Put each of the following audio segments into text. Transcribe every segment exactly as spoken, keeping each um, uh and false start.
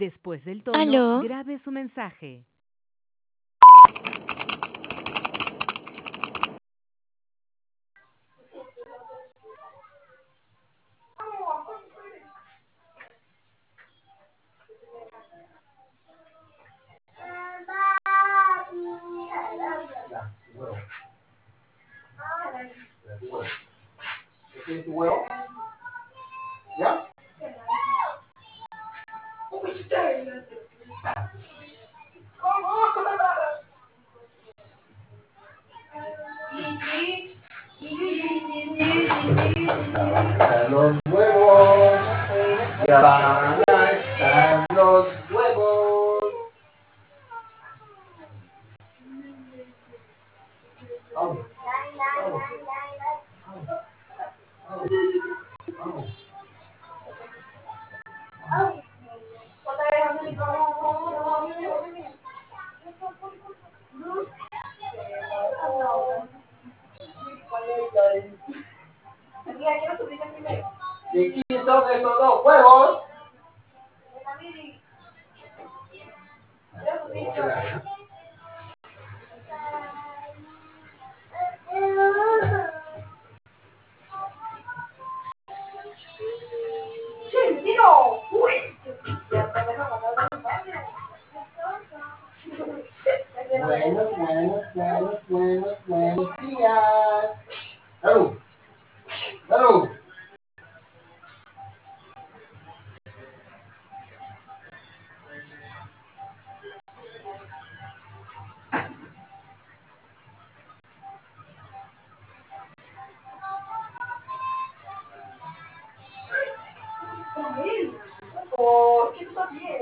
Después del tono, ¿Aló? grabe su mensaje. ¿Tienes tu huevo? ¿Ya? Los huevos, ya van a estar los huevos. Vamos. Vamos. ¿De quién son estos dos huevos? Buenos, buenos, buenos, buenos, buenos días. ¡Salud! ¡Salud! ¿Por qué tú también?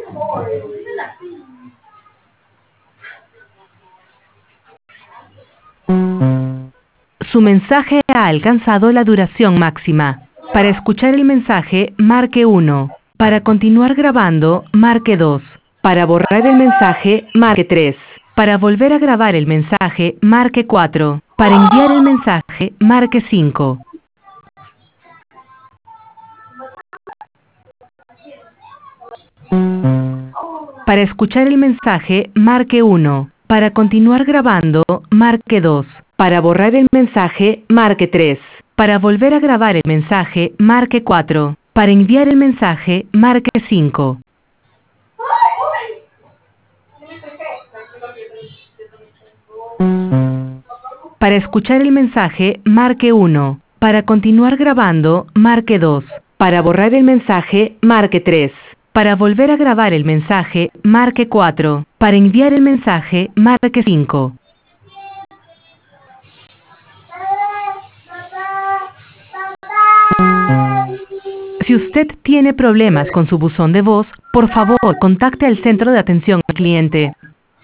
Su mensaje ha alcanzado la duración máxima. Para escuchar el mensaje, marque uno. Para continuar grabando, marque dos. Para borrar el mensaje, marque tres. Para volver a grabar el mensaje, marque cuatro. Para enviar el mensaje, marque cinco. Para escuchar el mensaje, marque uno. Para continuar grabando, marque dos. Para borrar el mensaje, marque tres. Para volver a grabar el mensaje, marque cuatro. Para enviar el mensaje, marque cinco. Para escuchar el mensaje, marque uno. Para continuar grabando, marque dos. Para borrar el mensaje, marque tres. Para volver a grabar el mensaje, marque cuatro. Para enviar el mensaje, marque cinco. Si usted tiene problemas con su buzón de voz, por favor, contacte al centro de atención al cliente.